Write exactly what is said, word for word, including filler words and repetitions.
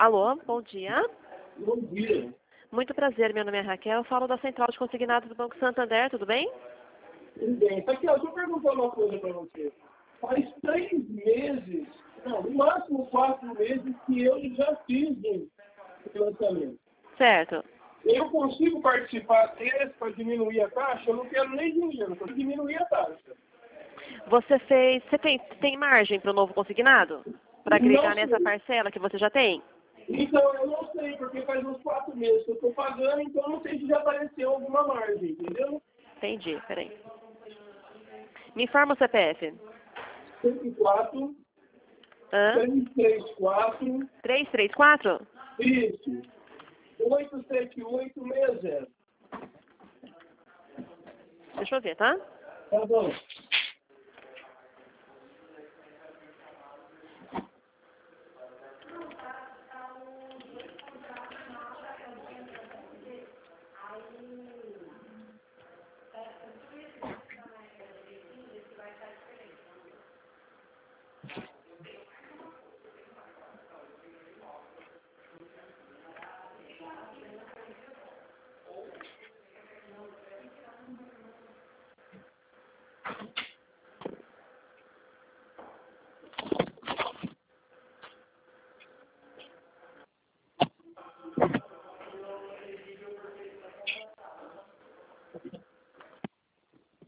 Alô, bom dia. Bom dia. Muito prazer, meu nome é Raquel, eu falo da Central de Consignados do Banco Santander, tudo bem? Tudo bem. Raquel, deixa eu perguntar uma coisa para você. Faz três meses, não, no máximo quatro meses que eu já fiz um financiamento. Certo. Eu consigo participar desse para diminuir a taxa? Eu não quero nem dinheiro, eu quero diminuir a taxa. Você fez, você tem, tem margem para o novo consignado? Para agregar nessa parcela que você já tem? Então, eu não sei, porque faz uns quatro meses que eu estou pagando, então eu não sei se já apareceu alguma margem, entendeu? Entendi, peraí. Me informa o C P F. cento e quatro, Hã? trezentos e trinta e quatro, três três quatro? isso, oito sete oito seis zero. Deixa eu ver, tá? Tá bom.